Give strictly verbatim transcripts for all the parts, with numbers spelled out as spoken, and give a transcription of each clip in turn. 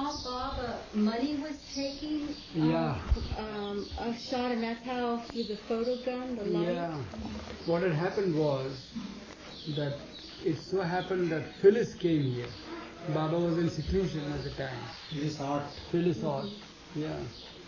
saw Baba, money was taking Yeah. um, um, a shot, and that's how through the photo gun, the light. Yeah. What had happened was that it so happened that Phyllis came here. Baba was in seclusion at the time. Phyllis Art. Phyllis Art. Yeah.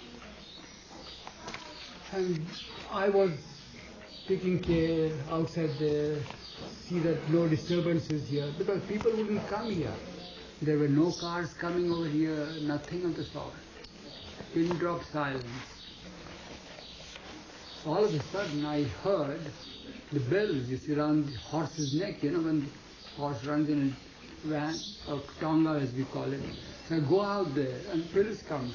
And I was taking care outside there, see that no disturbance is here, because people wouldn't come here. There were no cars coming over here, nothing of the sort. Pin drop silence. All of a sudden I heard the bells, you see, around the horse's neck, you know, when the horse runs in a van, or tonga as we call it. So I go out there and Phyllis comes.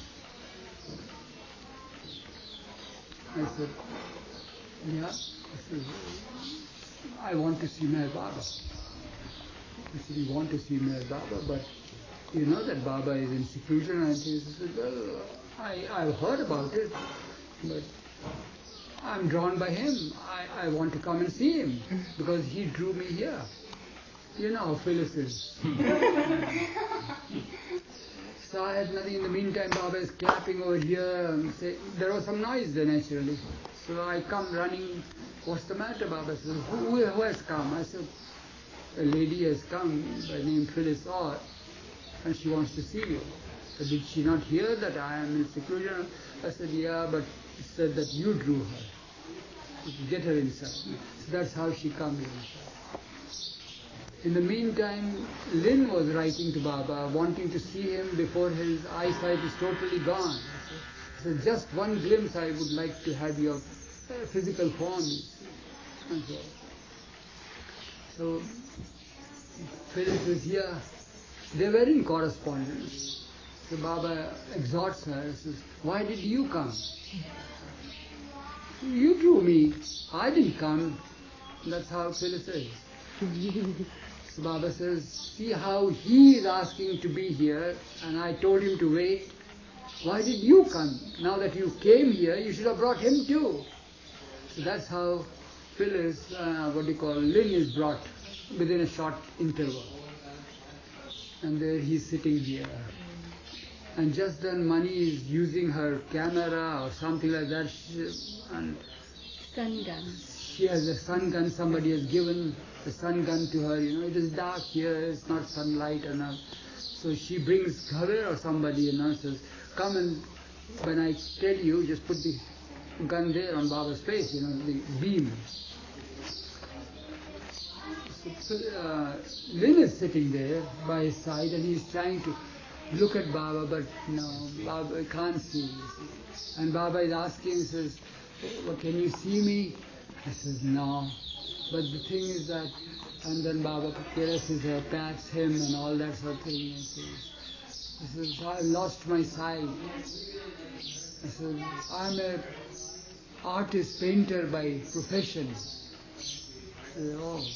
I said, yeah, I said, I want to see Meher Baba. I said, you want to see Meher Baba, but you know that Baba is in seclusion. And she said, well, I, I've heard about it, but I'm drawn by him. I, I want to come and see him, because he drew me here. You know how Phyllis is. So I had nothing. In the meantime, Baba is clapping over here. And say, there was some noise there naturally. So I come running. What's the matter, Baba? Says, who, who has come? I said, a lady has come by name Phyllis Orr, and she wants to see you. So did she not hear that I am in seclusion? I said, yeah, but she said that you drew her. Get her inside. So that's how she comes inside. In the meantime, Lynn was writing to Baba, wanting to see him before his eyesight is totally gone. So just one glimpse I would like to have your uh, physical form. And so, so Phyllis is here. They were in correspondence. So Baba exhorts her, says, why did you come? You drew me. I didn't come. That's how Phyllis is. So Baba says, see how he is asking to be here, and I told him to wait. Why did you come? Now that you came here, you should have brought him too. So that's how Phyllis, uh, what do you call, Lynn is brought within a short interval. And there he's sitting here. And just then Mani is using her camera or something like that. She, and Sun gun. She has a sun gun, somebody has given a sun gun to her, you know, it is dark here, it's not sunlight enough. So she brings Ghaver or somebody, you know, says, come and, when I tell you, just put the gun there on Baba's face, you know, the beam. So, uh, Lynn is sitting there by his side and he's trying to look at Baba, but no, Baba can't see. And Baba is asking, he says, well, can you see me? I says, no. But the thing is that, and then Baba caresses her, pats him and all that sort of thing. And says, he says, I lost my sight. I said, I'm a artist, painter by profession. I said, oh,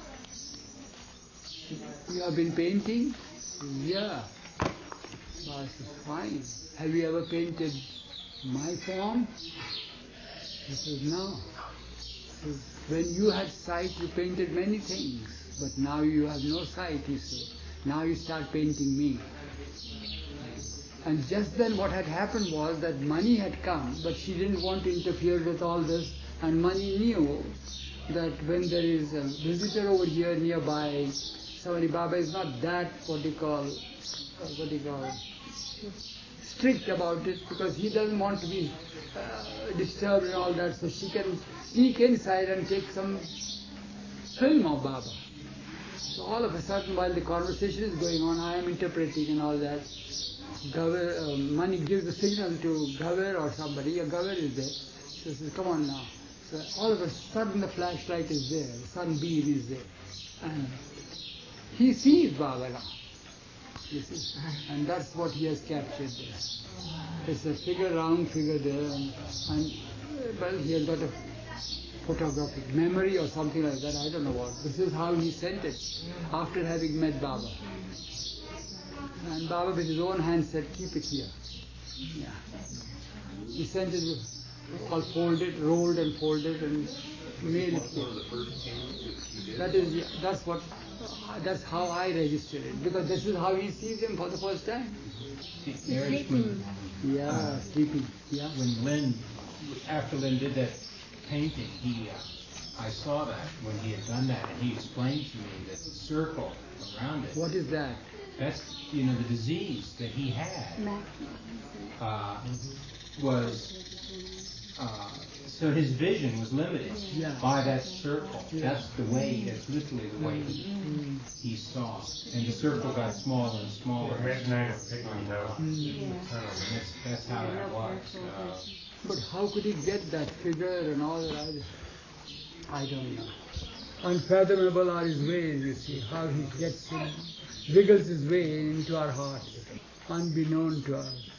you have been painting? Yeah. I said, fine. Have you ever painted my form? He says, no. He says, when you had sight, you painted many things, but now you have no sight, you say. Now you start painting me. And just then what had happened was that Mani had come, but she didn't want to interfere with all this, and Mani knew that when there is a visitor over here nearby, somebody, Baba is not that, what do you call, uh, what do you call, strict about it, because he doesn't want to be uh, disturbed and all that, so she can sneak inside and take some film of Baba. So all of a sudden, while the conversation is going on, I am interpreting and all that. Ghaver, uh, Mani gives the signal to Ghaver or somebody, a Ghaver is there. So he says, come on now. So all of a sudden the flashlight is there, the sunbeam is there. And he sees Baba now. You see? And that's what he has captured there. It's a figure, round figure there, and, and well, he has got a photographic memory or something like that, I don't know what. This is how he sent it, after having met Baba. And Baba with his own hand said, keep it here. Yeah. He sent it all folded, rolled and folded, and made it. That is, that's what, that's how I registered it, because this is how he sees him for the first time. There's when, Yeah, uh, sleeping. Yeah. when Lynn, after Lynn did that painting, he, uh, I saw that when he had done that, and he explained to me that the circle around it. What is that? That's, you know, the disease that he had uh, was, uh, so his vision was limited Yeah. by that circle. Yeah. That's the way, that's literally the way he, Mm. he saw. And the circle got smaller and smaller. And smaller. Mm. That's, that's how that was. Uh, But how could he get that figure and all that? I, I don't know. Unfathomable are his ways, you see, how he gets in, wiggles his way into our hearts, unbeknown to us.